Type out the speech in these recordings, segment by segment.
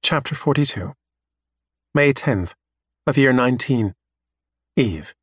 Chapter 42. May 10th, of year 19. Eve.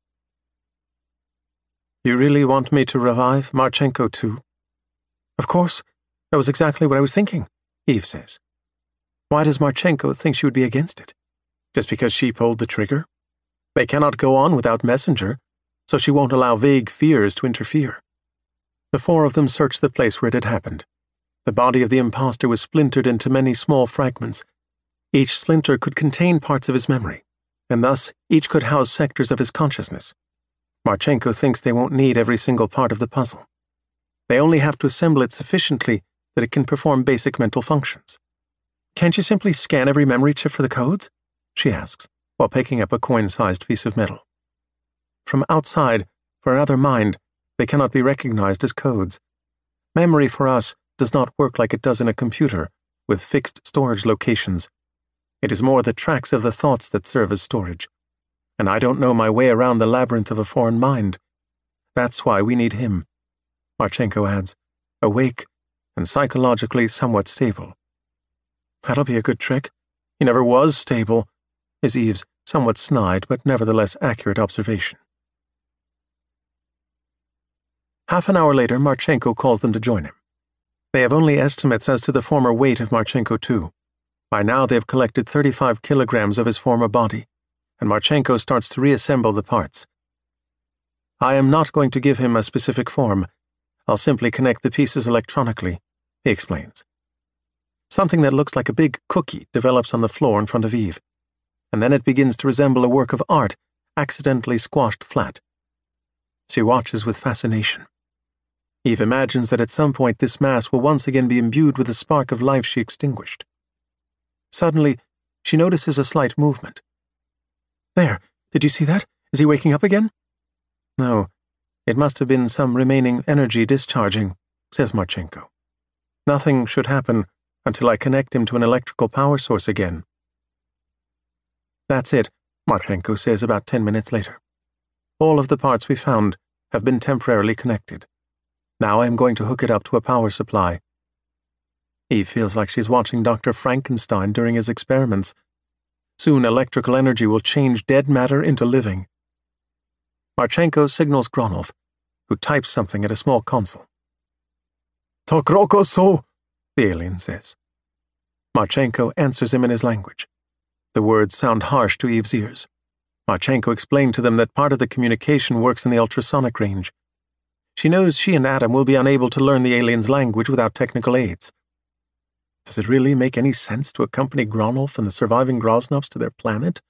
You really want me to revive Marchenko too? Of course. That was exactly what I was thinking, Eve says. Why does Marchenko think she would be against it? Just because she pulled the trigger? They cannot go on without Messenger, so she won't allow vague fears to interfere. The four of them searched the place where it had happened. The body of the imposter was splintered into many small fragments. Each splinter could contain parts of his memory, and thus each could house sectors of his consciousness. Marchenko thinks they won't need every single part of the puzzle. They only have to assemble it sufficiently that it can perform basic mental functions. Can't you simply scan every memory chip for the codes? She asks, while picking up a coin-sized piece of metal. From outside, for another mind, they cannot be recognized as codes. Memory for us does not work like it does in a computer, with fixed storage locations. It is more the tracks of the thoughts that serve as storage. And I don't know my way around the labyrinth of a foreign mind. That's why we need him, Marchenko adds, awake and psychologically somewhat stable. That'll be a good trick. He never was stable, is Eve's somewhat snide but nevertheless accurate observation. Half an hour later, Marchenko calls them to join him. They have only estimates as to the former weight of Marchenko too. By now they have collected 35 kilograms of his former body, and Marchenko starts to reassemble the parts. I am not going to give him a specific form. I'll simply connect the pieces electronically, he explains. Something that looks like a big cookie develops on the floor in front of Eve, and then it begins to resemble a work of art accidentally squashed flat. She watches with fascination. Eve imagines that at some point this mass will once again be imbued with the spark of life she extinguished. Suddenly, she notices a slight movement. There, did you see that? Is he waking up again? No, it must have been some remaining energy discharging, says Marchenko. Nothing should happen until I connect him to an electrical power source again. That's it, Marchenko says about 10 minutes later. All of the parts we found have been temporarily connected. Now I am going to hook it up to a power supply. Eve feels like she's watching Dr. Frankenstein during his experiments. Soon electrical energy will change dead matter into living. Marchenko signals Gronolf, who types something at a small console. Tokroko-so, the alien says. Marchenko answers him in his language. The words sound harsh to Eve's ears. Marchenko explained to them that part of the communication works in the ultrasonic range. She knows she and Adam will be unable to learn the alien's language without technical aids. Does it really make any sense to accompany Gronolf and the surviving Groznovs to their planet?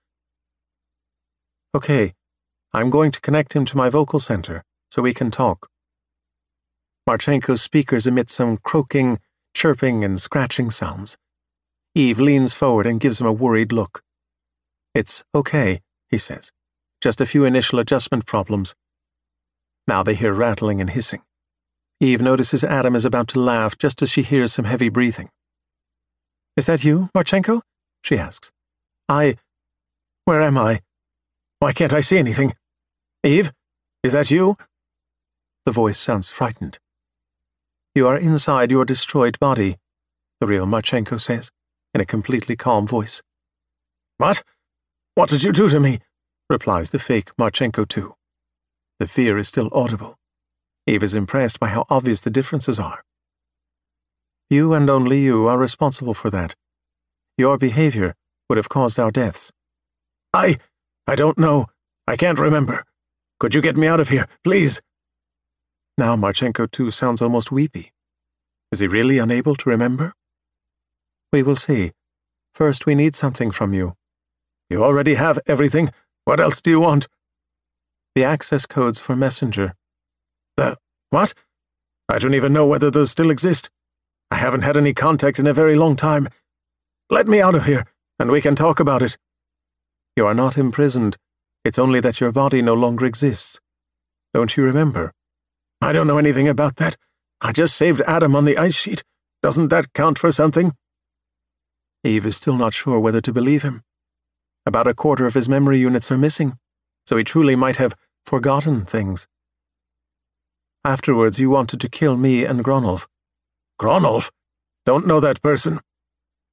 Okay, I'm going to connect him to my vocal center so we can talk. Marchenko's speakers emit some croaking, chirping, and scratching sounds. Eve leans forward and gives him a worried look. It's okay, he says. Just a few initial adjustment problems. Now they hear rattling and hissing. Eve notices Adam is about to laugh just as she hears some heavy breathing. Is that you, Marchenko? She asks. Where am I? Why can't I see anything? Eve, is that you? The voice sounds frightened. You are inside your destroyed body, the real Marchenko says, in a completely calm voice. What? What did you do to me? Replies the fake Marchenko too. The fear is still audible. Eve is impressed by how obvious the differences are. You and only you are responsible for that. Your behavior would have caused our deaths. I don't know. I can't remember. Could you get me out of here, please? Now Marchenko too sounds almost weepy. Is he really unable to remember? We will see. First, we need something from you. You already have everything. What else do you want? The access codes for Messenger. The what? I don't even know whether those still exist. I haven't had any contact in a very long time. Let me out of here, and we can talk about it. You are not imprisoned. It's only that your body no longer exists. Don't you remember? I don't know anything about that. I just saved Adam on the ice sheet. Doesn't that count for something? Eve is still not sure whether to believe him. About a quarter of his memory units are missing, so he truly might have forgotten things. Afterwards, you wanted to kill me and Gronolf. Gronolf? Don't know that person.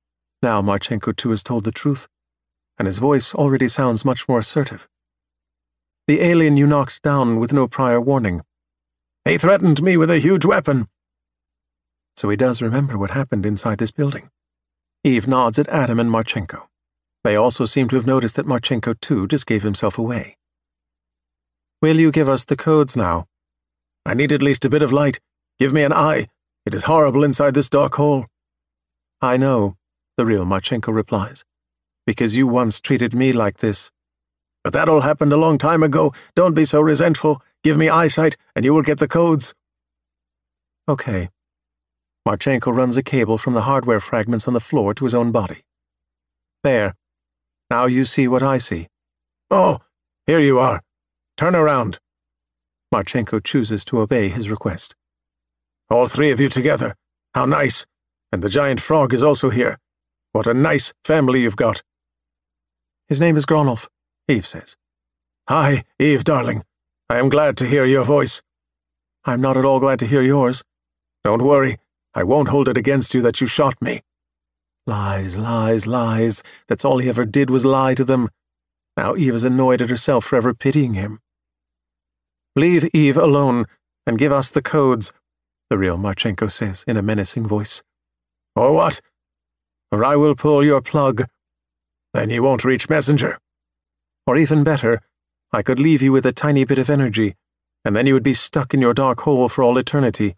Now Marchenko too has told the truth, and his voice already sounds much more assertive. The alien you knocked down with no prior warning. He threatened me with a huge weapon. So he does remember what happened inside this building. Eve nods at Adam and Marchenko. They also seem to have noticed that Marchenko too just gave himself away. Will you give us the codes now? I need at least a bit of light. Give me an eye. It is horrible inside this dark hole. I know, the real Marchenko replies, because you once treated me like this. But that all happened a long time ago. Don't be so resentful. Give me eyesight, and you will get the codes. Okay. Marchenko runs a cable from the hardware fragments on the floor to his own body. There. Now you see what I see. Oh, here you are. Turn around. Marchenko chooses to obey his request. All three of you together. How nice. And the giant frog is also here. What a nice family you've got. His name is Gronolf, Eve says. Hi, Eve, darling. I am glad to hear your voice. I'm not at all glad to hear yours. Don't worry. I won't hold it against you that you shot me. Lies, lies, lies. That's all he ever did was lie to them. Now Eve is annoyed at herself for ever pitying him. Leave Eve alone and give us the codes, the real Marchenko says in a menacing voice. Or what? Or I will pull your plug. Then you won't reach Messenger. Or even better, I could leave you with a tiny bit of energy, and then you would be stuck in your dark hole for all eternity.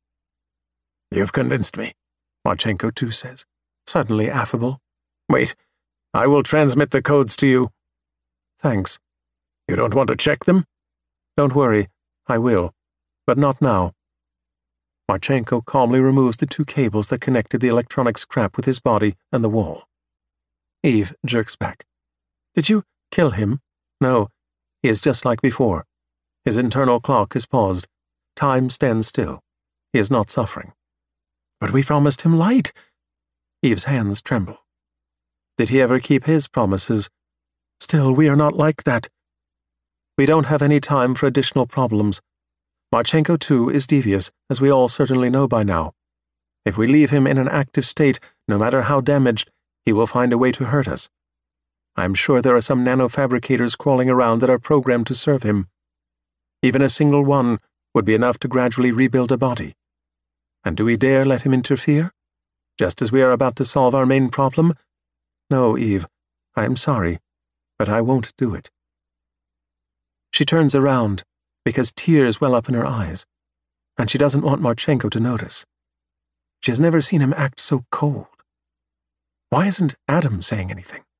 You've convinced me, Marchenko too says, suddenly affable. Wait, I will transmit the codes to you. Thanks. You don't want to check them? Don't worry, I will, but not now. Marchenko calmly removes the two cables that connected the electronic scrap with his body and the wall. Eve jerks back. Did you kill him? No, he is just like before. His internal clock is paused. Time stands still. He is not suffering. But we promised him light. Eve's hands tremble. Did he ever keep his promises? Still, we are not like that. We don't have any time for additional problems. Marchenko, too, is devious, as we all certainly know by now. If we leave him in an active state, no matter how damaged, he will find a way to hurt us. I'm sure there are some nanofabricators crawling around that are programmed to serve him. Even a single one would be enough to gradually rebuild a body. And do we dare let him interfere? Just as we are about to solve our main problem? No, Eve, I am sorry, but I won't do it. She turns around, because tears well up in her eyes, and she doesn't want Marchenko to notice. She has never seen him act so cold. Why isn't Adam saying anything?